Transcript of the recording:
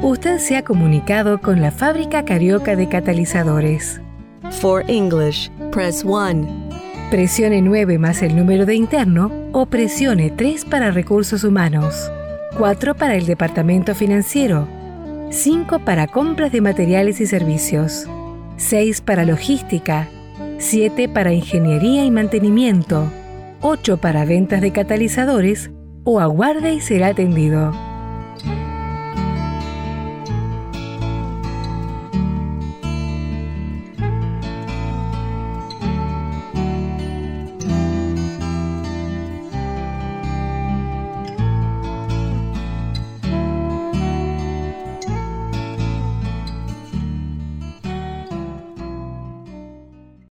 Usted se ha comunicado con la Fábrica Carioca de Catalizadores. For English, press 1. Presione 9 más el número de interno o presione 3 para recursos humanos, 4 para el departamento financiero, 5 para compras de materiales y servicios, 6 para logística, 7 para ingeniería y mantenimiento, 8 para ventas de catalizadores o aguarde y será atendido.